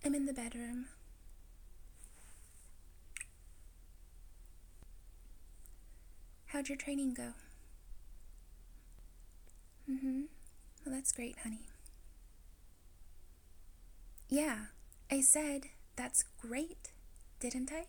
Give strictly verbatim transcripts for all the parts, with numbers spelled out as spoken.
I'm in the bedroom. How'd your training go? Mm-hmm. Well, that's great, honey. Yeah, I said that's great, didn't I?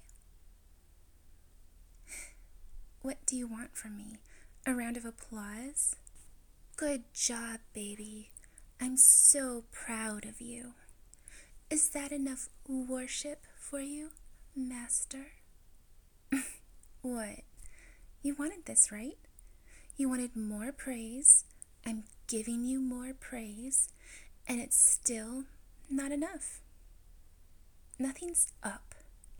What do you want from me? A round of applause? Good job, baby. I'm so proud of you. Is that enough worship for you, Master? What? You wanted this, right? You wanted more praise. I'm giving you more praise, and it's still not enough. Nothing's up.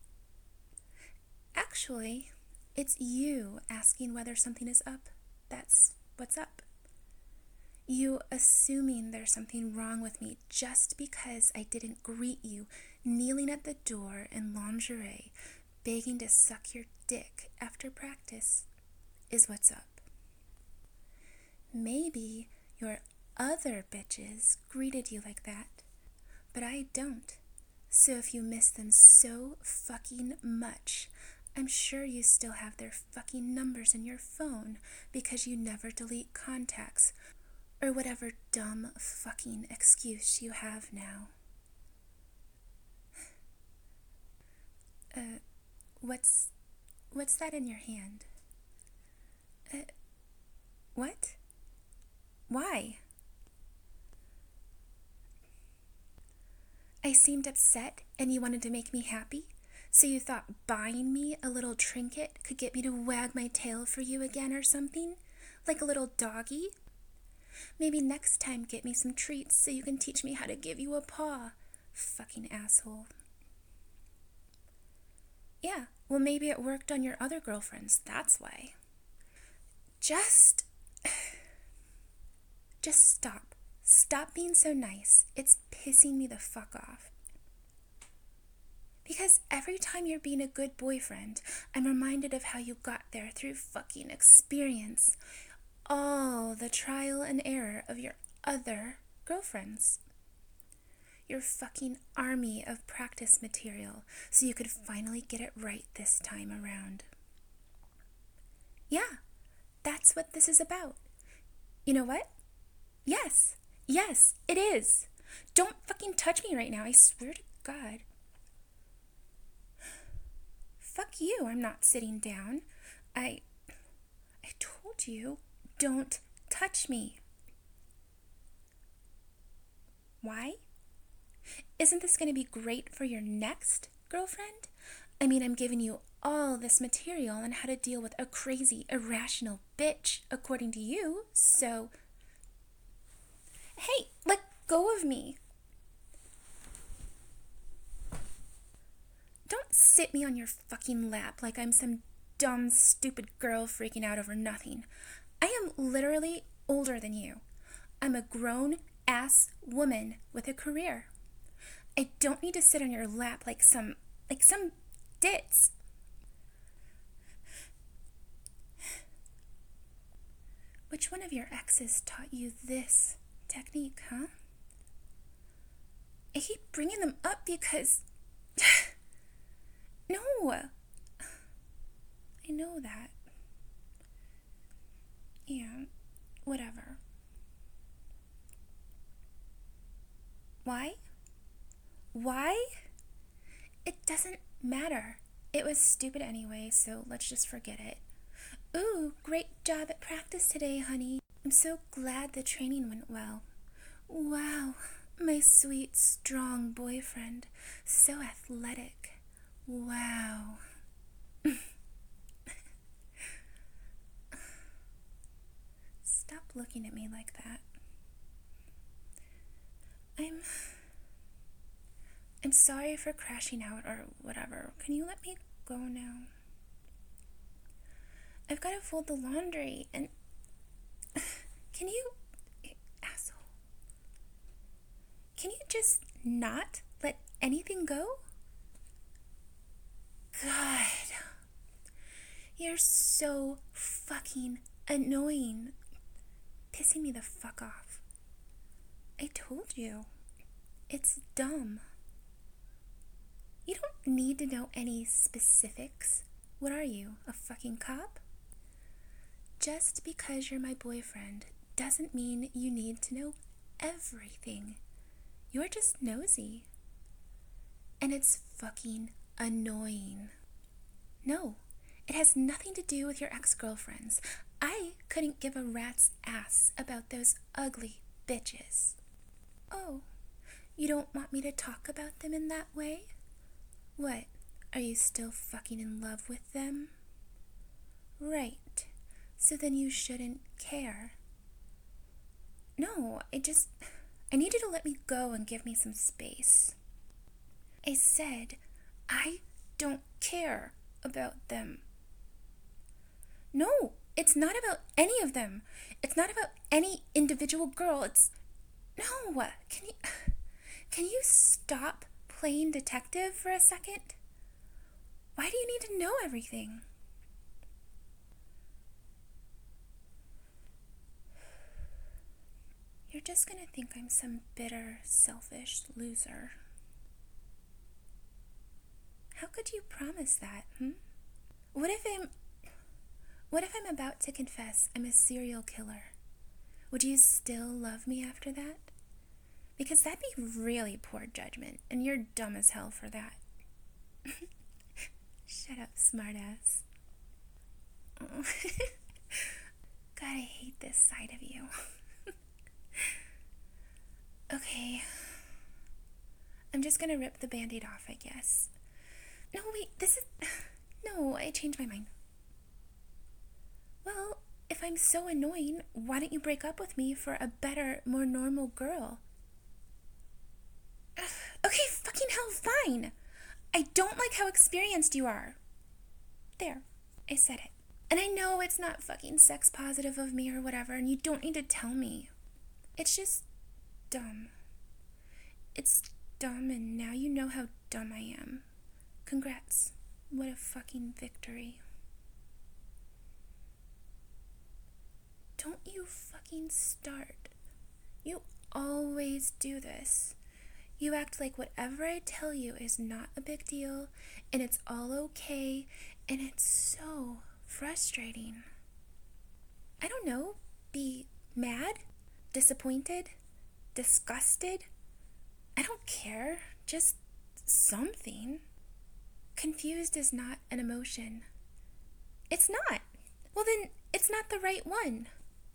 Actually, it's you asking whether something is up. That's what's up. You assuming there's something wrong with me just because I didn't greet you kneeling at the door in lingerie, begging to suck your dick after practice is what's up. Maybe your other bitches greeted you like that, but I don't. So if you miss them so fucking much, I'm sure you still have their fucking numbers in your phone because you never delete contacts or whatever dumb fucking excuse you have now. Uh, what's, what's that in your hand? Uh, what? Why? I seemed upset and you wanted to make me happy? So you thought buying me a little trinket could get me to wag my tail for you again or something? Like a little doggy? Maybe next time get me some treats so you can teach me how to give you a paw. Fucking asshole. Yeah, well maybe it worked on your other girlfriends, that's why. Just... Just stop. Stop being so nice. It's pissing me the fuck off. Because every time you're being a good boyfriend, I'm reminded of how you got there through fucking experience. All the trial and error of your other girlfriends. Your fucking army of practice material so you could finally get it right this time around. Yeah, that's what this is about. You know what? Yes, yes, it is. Don't fucking touch me right now, I swear to God. Fuck you, I'm not sitting down. I... I told you, don't touch me. Why? Isn't this going to be great for your next girlfriend? I mean, I'm giving you all this material on how to deal with a crazy, irrational bitch, according to you, so... Hey, let go of me. Don't sit me on your fucking lap like I'm some dumb, stupid girl freaking out over nothing. I am literally older than you. I'm a grown-ass woman with a career. I don't need to sit on your lap like some, like some ditz. Which one of your exes taught you this technique, huh? I keep bringing them up because... No! I know that. Yeah, whatever. Why? Why? It doesn't matter. It was stupid anyway, so let's just forget it. Ooh, great job at practice today, honey. I'm so glad the training went well. Wow, my sweet, strong boyfriend. So athletic. Wow. Stop looking at me like that. I'm... I'm sorry for crashing out or whatever. Can you let me go now? I've got to fold the laundry and... Can you... Asshole. Can you just not let anything go? God. You're so fucking annoying. Pissing me the fuck off. I told you. It's dumb. need to know any specifics. What are you, a fucking cop? Just because you're my boyfriend doesn't mean you need to know everything. You're just nosy. And it's fucking annoying. No, it has nothing to do with your ex-girlfriends. I couldn't give a rat's ass about those ugly bitches. Oh, you don't want me to talk about them in that way? What, are you still fucking in love with them? Right, so then you shouldn't care. No, I just, I need you to let me go and give me some space. I said, I don't care about them. No, it's not about any of them. It's not about any individual girl. It's, no, can you, can you stop playing detective for a second? Why do you need to know everything? You're just gonna think I'm some bitter, selfish loser. How could you promise that, hmm? What if I'm... What if I'm about to confess I'm a serial killer? Would you still love me after that? Because that'd be really poor judgment, and you're dumb as hell for that. Shut up, smartass. Oh. God, I hate this side of you. Okay. I'm just gonna rip the band-aid off, I guess. No, wait, this is... No, I changed my mind. Well, if I'm so annoying, why don't you break up with me for a better, more normal girl? Ugh, okay, fucking hell, fine. I don't like how experienced you are. There, I said it. And I know it's not fucking sex positive of me or whatever, and you don't need to tell me. It's just dumb. It's dumb, and now you know how dumb I am. Congrats. What a fucking victory. Don't you fucking start. You always do this. You act like whatever I tell you is not a big deal, and it's all okay, and it's so frustrating. I don't know, be mad, disappointed, disgusted. I don't care, just something. Confused is not an emotion. It's not. Well then, it's not the right one.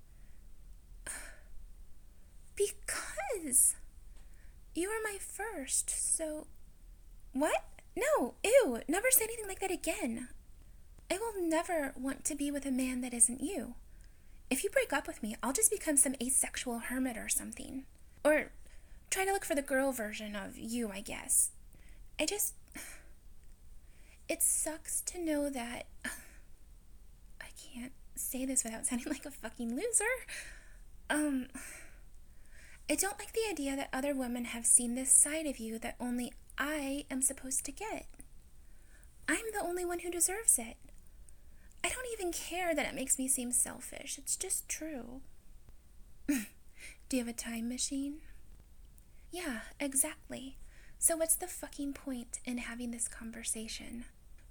Because you were my first, so... What? No, ew, never say anything like that again. I will never want to be with a man that isn't you. If you break up with me, I'll just become some asexual hermit or something. Or try to look for the girl version of you, I guess. I just... It sucks to know that... I can't say this without sounding like a fucking loser. Um... I don't like the idea that other women have seen this side of you that only I am supposed to get. I'm the only one who deserves it. I don't even care that it makes me seem selfish. It's just true. Do you have a time machine? Yeah, exactly. So what's the fucking point in having this conversation?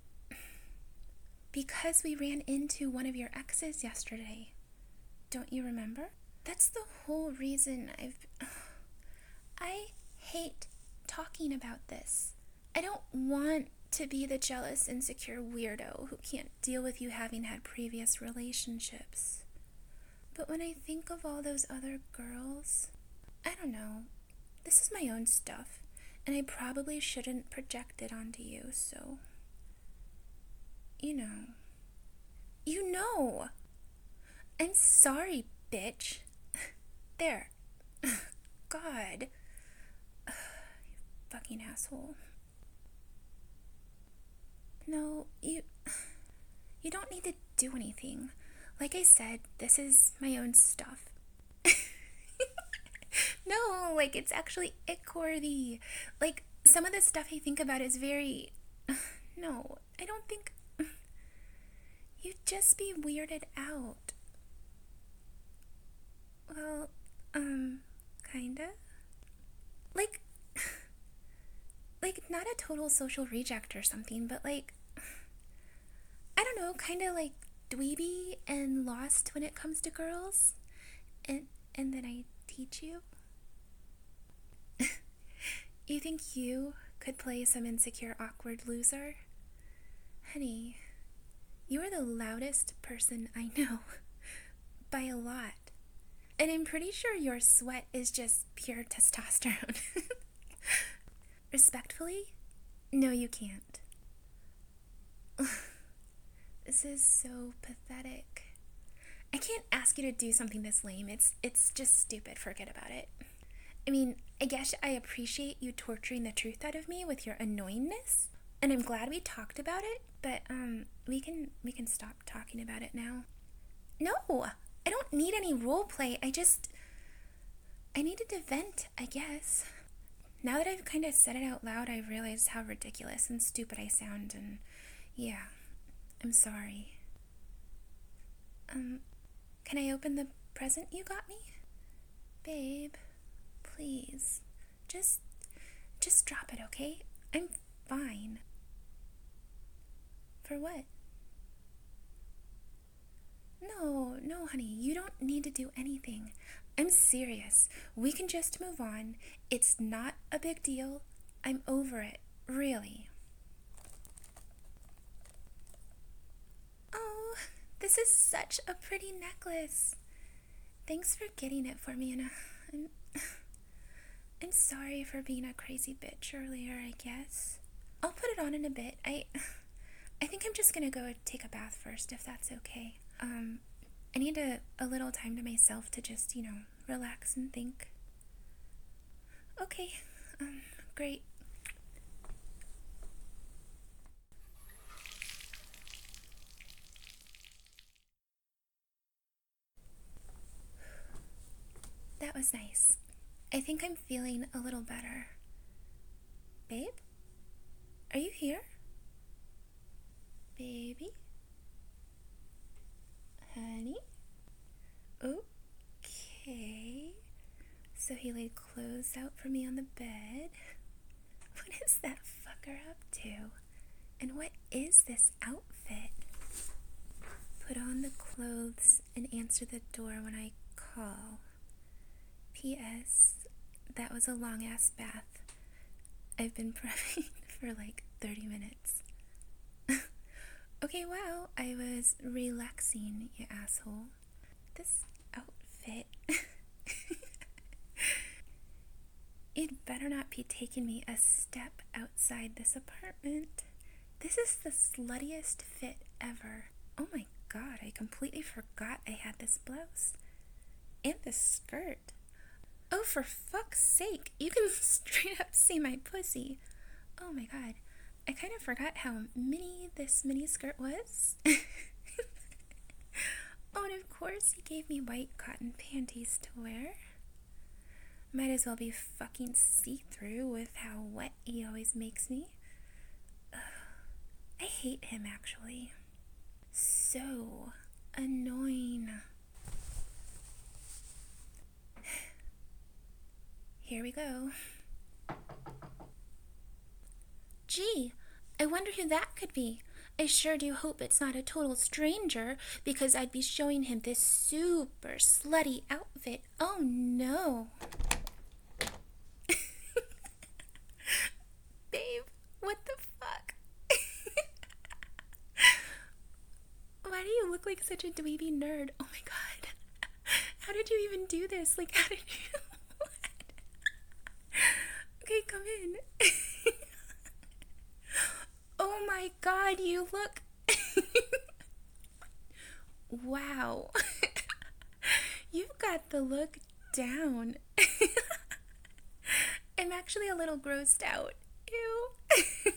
Because we ran into one of your exes yesterday. Don't you remember? That's the whole reason I've... I hate talking about this. I don't want to be the jealous, insecure weirdo who can't deal with you having had previous relationships. But when I think of all those other girls, I don't know. This is my own stuff, and I probably shouldn't project it onto you, so... You know. You know! I'm sorry, bitch. There. God. You fucking asshole. No, you... You don't need to do anything. Like I said, this is my own stuff. No, like, it's actually ick-worthy. Like, some of the stuff I think about is very... No, I don't think... You'd just be weirded out. Well, um, kinda. Like... Like, Like, not a total social reject or something, but like, I don't know, kind of like dweeby and lost when it comes to girls. And, and then I teach you. You think you could play some insecure, awkward loser? Honey, you are the loudest person I know. By a lot. And I'm pretty sure your sweat is just pure testosterone. Respectfully? No, you can't. This is so pathetic. I can't ask you to do something this lame. It's it's just stupid. Forget about it. I mean, I guess I appreciate you torturing the truth out of me with your annoyingness, and I'm glad we talked about it, but um we can we can stop talking about it now. No, I don't need any role play. I just I needed to vent, I guess. Now that I've kind of said it out loud, I realize how ridiculous and stupid I sound, and yeah, I'm sorry. Um, can I open the present you got me? Babe, please, just, just drop it, okay? I'm fine. For what? No, no, honey, you don't need to do anything. I'm serious. We can just move on. It's not a big deal. I'm over it, really. Oh, this is such a pretty necklace. Thanks for getting it for me, Anna. I'm, I'm sorry for being a crazy bitch earlier, I guess. I'll put it on in a bit. I, I think I'm just gonna go take a bath first, if that's okay. Um, I need a, a little time to myself to just, you know, relax and think. Okay, um, great. That was nice. I think I'm feeling a little better. Babe? Are you here? Baby? Honey? Okay. So he laid clothes out for me on the bed. What is that fucker up to? And what is this outfit? Put on the clothes and answer the door when I call. P S. That was a long ass bath. I've been prepping for like thirty minutes. Okay, wow, I was relaxing, you asshole. This outfit. You'd better not be taking me a step outside this apartment. This is the sluttiest fit ever. Oh my god, I completely forgot I had this blouse. And this skirt. Oh, for fuck's sake, you can straight up see my pussy. Oh my god, I kind of forgot how mini this mini skirt was. Oh, and of course he gave me white cotton panties to wear. Might as well be fucking see-through with how wet he always makes me. Ugh. I hate him, actually. So annoying. Here we go. Gee, I wonder who that could be. I sure do hope it's not a total stranger, because I'd be showing him this super slutty outfit. Oh no. Babe, what the fuck? Why do you look like such a dweeby nerd? Oh my god. How did you even do this? Like, how did you... What? Okay, come in. Oh my god, you look... Wow. You've got the look down. I'm actually a little grossed out. Ew.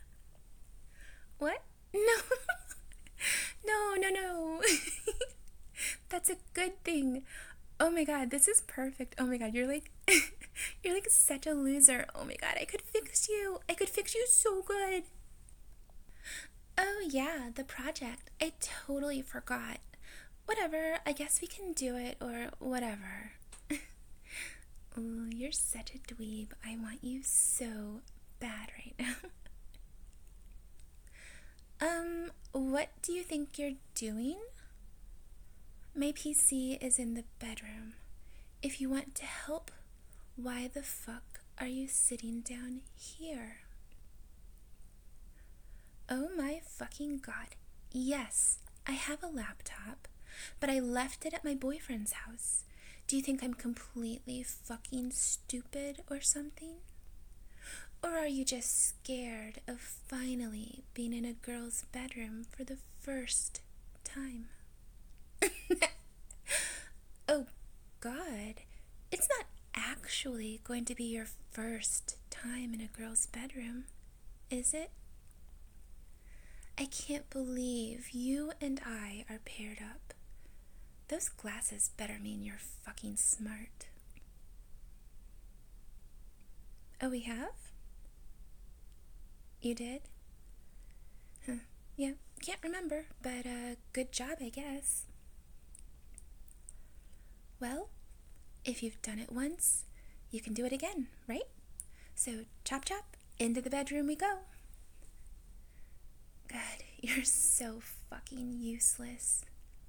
What? No. No, no, no. That's a good thing. Oh my god, this is perfect. Oh my god, you're like... You're like such a loser. Oh my god, I could fix you. I could fix you so good. Oh yeah, the project. I totally forgot. Whatever, I guess we can do it, or whatever. Ooh, you're such a dweeb. I want you so bad right now. um, what do you think you're doing? My P C is in the bedroom. If you want to help, why the fuck are you sitting down here? Oh my fucking god. Yes, I have a laptop, but I left it at my boyfriend's house. Do you think I'm completely fucking stupid or something? Or are you just scared of finally being in a girl's bedroom for the first time? Oh god, it's not actually going to be your first time in a girl's bedroom, is it? I can't believe you and I are paired up. Those glasses better mean you're fucking smart. Oh, we have? You did? Huh. Yeah, can't remember, but uh, good job, I guess. Well, if you've done it once, you can do it again, right? So, chop chop, into the bedroom we go. God, you're so fucking useless.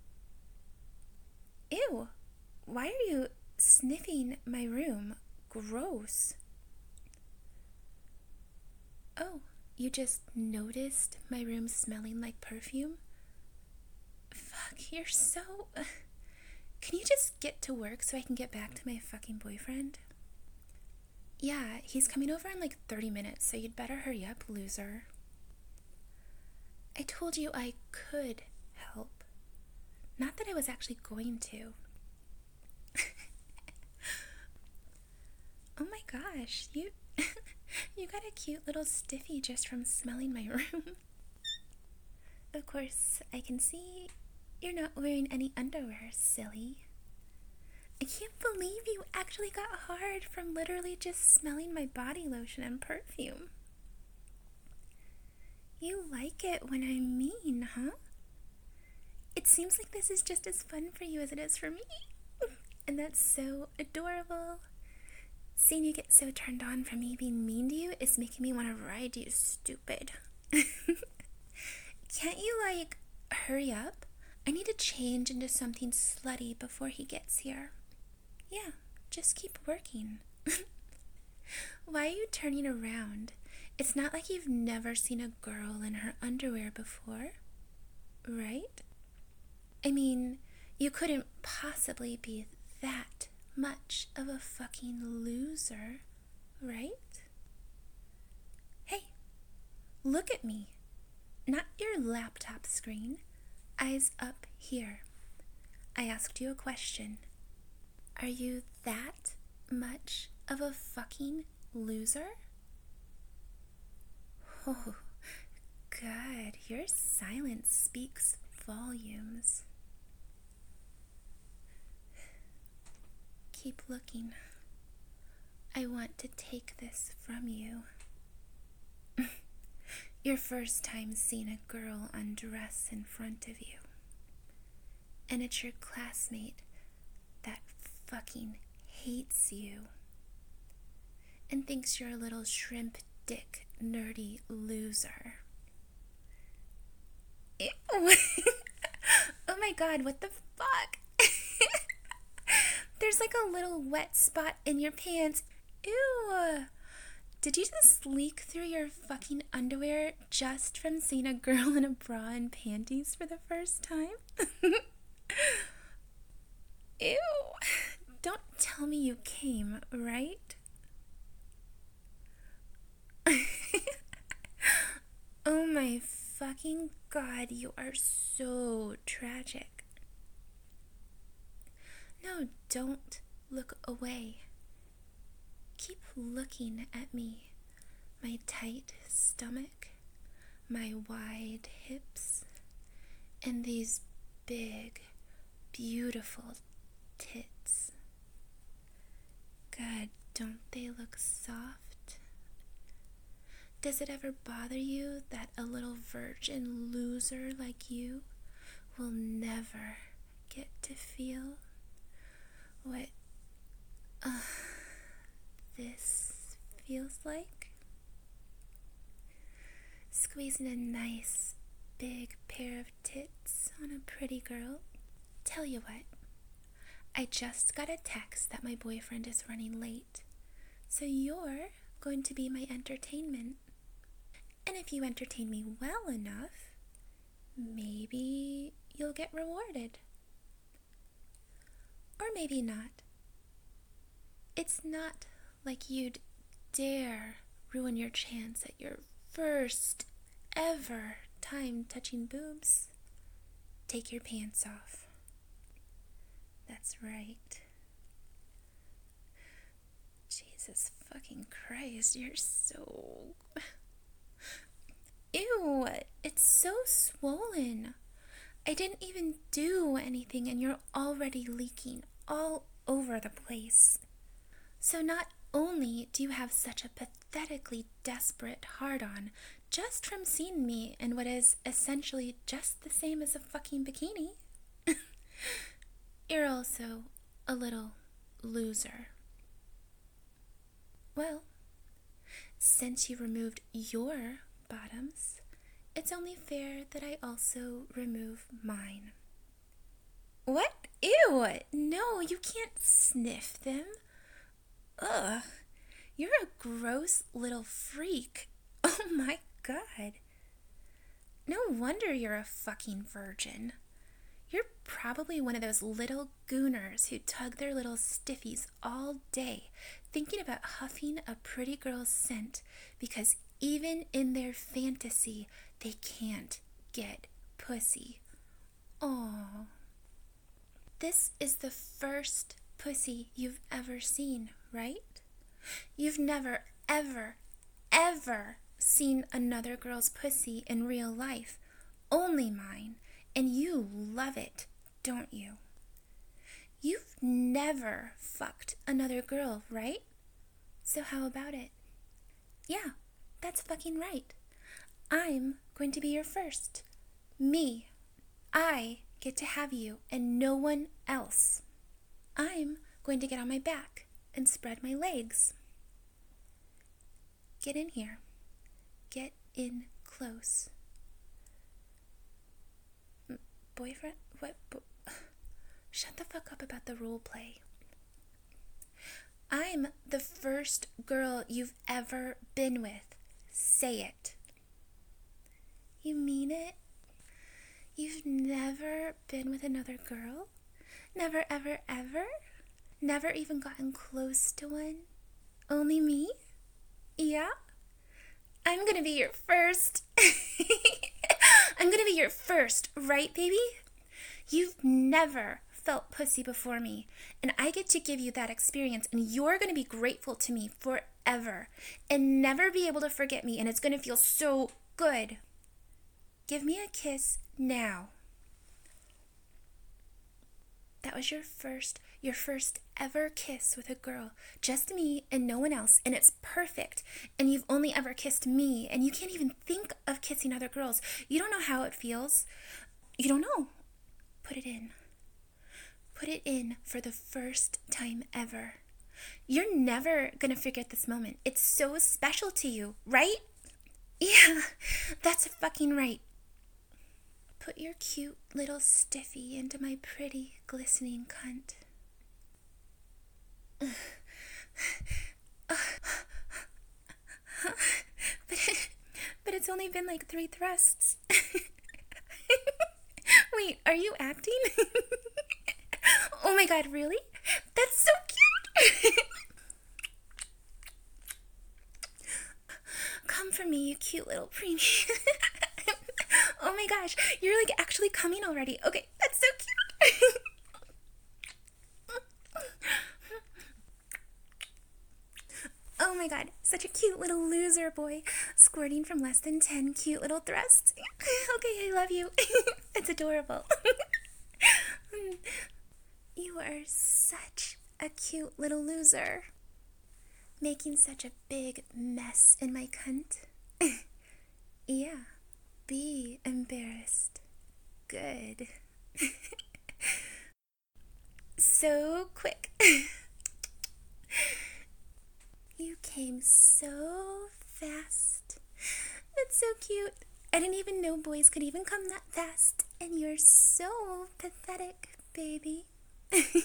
Ew, why are you sniffing my room? Gross. Oh, you just noticed my room smelling like perfume? Fuck, you're so... Can you just get to work so I can get back to my fucking boyfriend? Yeah, he's coming over in like thirty minutes, so you'd better hurry up, loser. I told you I could help. Not that I was actually going to. Oh my gosh, you you got a cute little stiffy just from smelling my room. Of course, I can see you're not wearing any underwear, silly. I can't believe you actually got hard from literally just smelling my body lotion and perfume. You like it when I'm mean, huh? It seems like this is just as fun for you as it is for me. And that's so adorable. Seeing you get so turned on from me being mean to you is making me want to ride you, stupid. Can't you, like, hurry up? I need to change into something slutty before he gets here. Yeah, just keep working. Why are you turning around? It's not like you've never seen a girl in her underwear before, right? I mean, you couldn't possibly be that much of a fucking loser, right? Hey, look at me. Not your laptop screen. Eyes up here. I asked you a question. Are you that much of a fucking loser? Oh, God, your silence speaks volumes. Keep looking. I want to take this from you. Your first time seeing a girl undress in front of you. And it's your classmate that fucking hates you and thinks you're a little shrimp dick nerdy loser. Ew. Oh my god, what the fuck? There's like a little wet spot in your pants. Ew. Did you just leak through your fucking underwear just from seeing a girl in a bra and panties for the first time? Ew. Don't tell me you came, right? Oh my fucking god, you are so tragic. No, don't look away. Keep looking at me. My tight stomach, my wide hips, and these big, beautiful tits. God, don't they look soft? Does it ever bother you that a little virgin loser like you will never get to feel what uh, this feels like? Squeezing a nice big pair of tits on a pretty girl. Tell you what, I just got a text that my boyfriend is running late, so you're going to be my entertainment. And if you entertain me well enough, maybe you'll get rewarded. Or maybe not. It's not like you'd dare ruin your chance at your first ever time touching boobs. Take your pants off. That's right. Jesus fucking Christ, you're so... Ew, it's so swollen. I didn't even do anything and you're already leaking all over the place. So not only do you have such a pathetically desperate hard-on just from seeing me in what is essentially just the same as a fucking bikini, you're also a little loser. Well, since you removed your bottoms, it's only fair that I also remove mine. What? Ew! No, you can't sniff them. Ugh, you're a gross little freak. Oh my god. No wonder you're a fucking virgin. You're probably one of those little gooners who tug their little stiffies all day, thinking about huffing a pretty girl's scent because even in their fantasy, they can't get pussy. Aww. This is the first pussy you've ever seen, right? You've never, ever, ever seen another girl's pussy in real life, only mine, and you love it, don't you? You've never fucked another girl, right? So how about it? Yeah, that's fucking right. I'm going to be your first. Me. I get to have you and no one else. I'm going to get on my back and spread my legs. Get in here. Get in close. M- boyfriend? What? Bo- Shut the fuck up about the role play. I'm the first girl you've ever been with. Say it. You mean it? You've never been with another girl? Never, ever, ever? Never even gotten close to one? Only me? Yeah? I'm gonna be your first. I'm gonna be your first, right, baby? You've never felt pussy before me, and I get to give you that experience, and you're gonna be grateful to me forever and never be able to forget me, and it's gonna feel so good. Give me a kiss now. That was your first, your first ever kiss with a girl. Just me and no one else, and it's perfect. And you've only ever kissed me, and you can't even think of kissing other girls. You don't know how it feels. You don't know. Put it in. Put it in for the first time ever. You're never gonna forget this moment. It's so special to you, right? Yeah, that's fucking right. Put your cute little stiffy into my pretty, glistening cunt. but, but it's only been like three thrusts. Wait, are you acting? Oh my god, really? That's so cute! Come for me, you cute little preemie. Oh my gosh, you're like actually coming already. Okay, that's so cute. Oh my god, such a cute little loser boy, squirting from less than ten cute little thrusts. Okay, I love you. It's adorable. You are such a cute little loser, making such a big mess in my cunt. Yeah. Be embarrassed. Good. So quick. You came so fast. It's so cute. I didn't even know boys could even come that fast. And you're so pathetic, baby. God,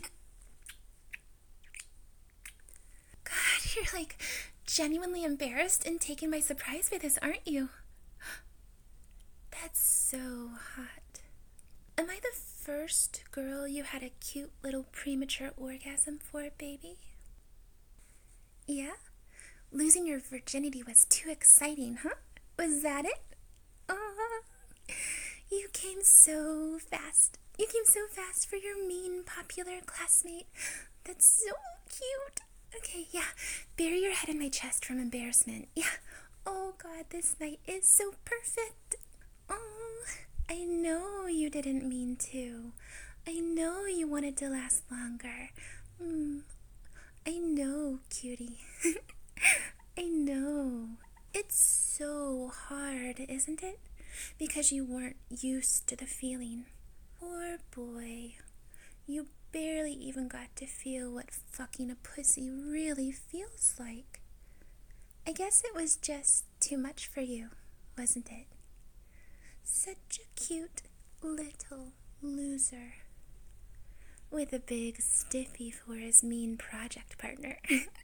you're like genuinely embarrassed and taken by surprise by this, aren't you? That's so hot. Am I the first girl you had a cute little premature orgasm for, baby? Yeah? Losing your virginity was too exciting, huh? Was that it? Oh, you came so fast. You came so fast for your mean, popular classmate. That's so cute. Okay, yeah. Bury your head in my chest from embarrassment. Yeah. Oh, God, this night is so perfect. Oh, I know you didn't mean to. I know you wanted to last longer. Mm, I know, cutie. I know. It's so hard, isn't it? Because you weren't used to the feeling. Poor boy. You barely even got to feel what fucking a pussy really feels like. I guess it was just too much for you, wasn't it? Such a cute little loser. With a big stiffy for his mean project partner.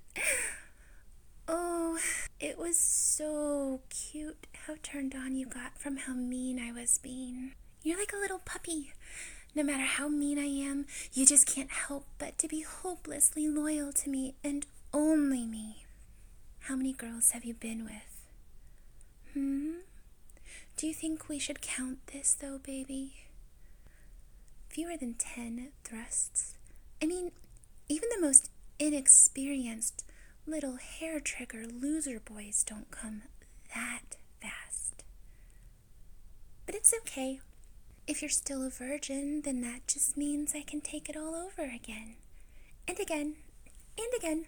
Oh, it was so cute how turned on you got from how mean I was being. You're like a little puppy. No matter how mean I am, you just can't help but to be hopelessly loyal to me and only me. How many girls have you been with? Hmm? Do you think we should count this though, baby? Fewer than ten thrusts. I mean, even the most inexperienced little hair trigger loser boys don't come that fast. But it's okay. If you're still a virgin, then that just means I can take it all over again. And again. And again.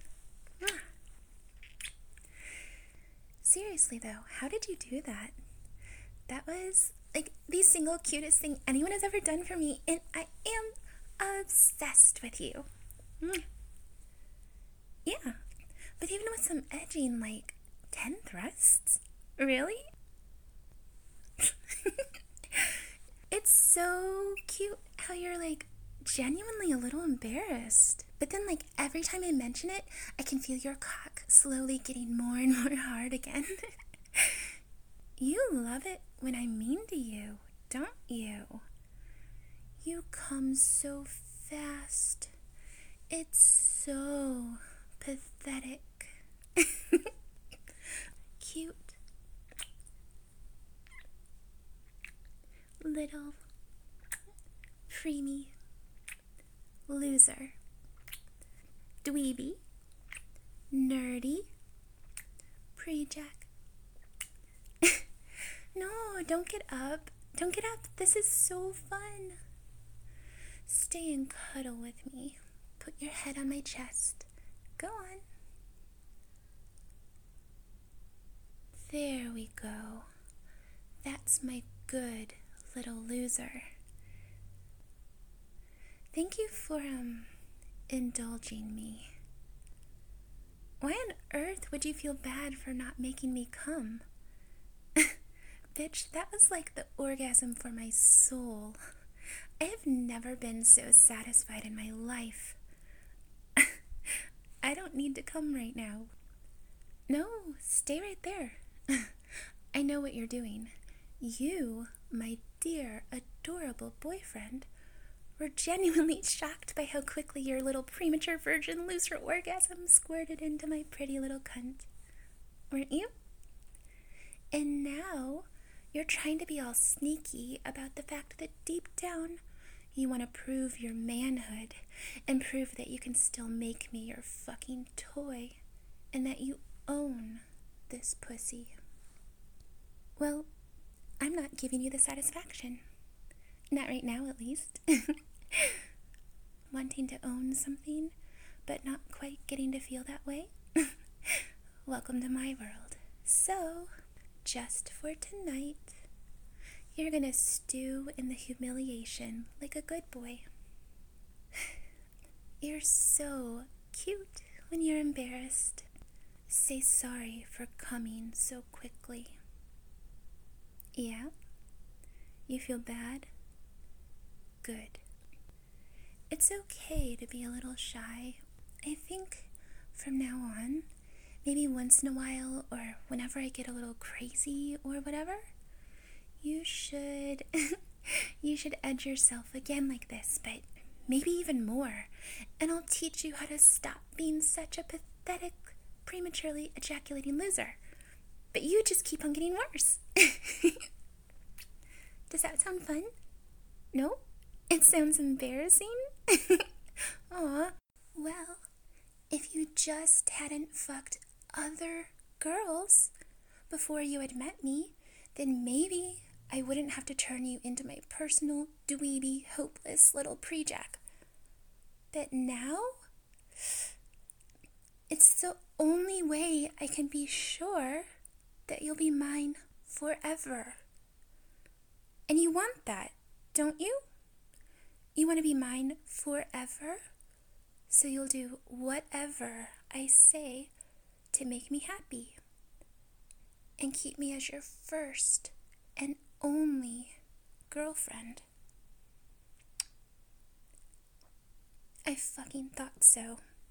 Seriously though, how did you do that? That was like the single cutest thing anyone has ever done for me, and I am obsessed with you. Yeah. But even with some edging, like ten thrusts? Really? It's so cute how you're like genuinely a little embarrassed. But then like every time I mention it, I can feel your cock slowly getting more and more hard again. You love it when I'm mean to you, don't you? You come so fast. It's so pathetic. Cute. Little preemie loser. Dweeby. Nerdy. Pre-jack. No, don't get up. Don't get up. This is so fun. Stay and cuddle with me. Put your head on my chest. Go on. There we go. That's my good little loser. Thank you for, um, indulging me. Why on earth would you feel bad for not making me come? Bitch, that was like the orgasm for my soul. I have never been so satisfied in my life. I don't need to come right now. No, stay right there. I know what you're doing. You, my dear, adorable boyfriend, were genuinely shocked by how quickly your little premature virgin loser orgasm squirted into my pretty little cunt. Weren't you? And now you're trying to be all sneaky about the fact that deep down you want to prove your manhood and prove that you can still make me your fucking toy and that you own this pussy. Well, I'm not giving you the satisfaction. Not right now, at least. Wanting to own something, but not quite getting to feel that way? Welcome to my world. So, just for tonight, you're gonna stew in the humiliation like a good boy. You're so cute when you're embarrassed. Say sorry for coming so quickly. Yeah? You feel bad? Good. It's okay to be a little shy. I think from now on, maybe once in a while or whenever I get a little crazy or whatever, you should you should edge yourself again like this, but maybe even more. And I'll teach you how to stop being such a pathetic, prematurely ejaculating loser. But you just keep on getting worse. Does that sound fun? No? It sounds embarrassing? Aw. Well, if you just hadn't fucked other girls before you had met me, then maybe I wouldn't have to turn you into my personal, dweeby, hopeless little pre-jack. But now, it's the only way I can be sure that you'll be mine forever. And you want that, don't you? You want to be mine forever? So you'll do whatever I say to make me happy. And keep me as your first and only girlfriend. I fucking thought so.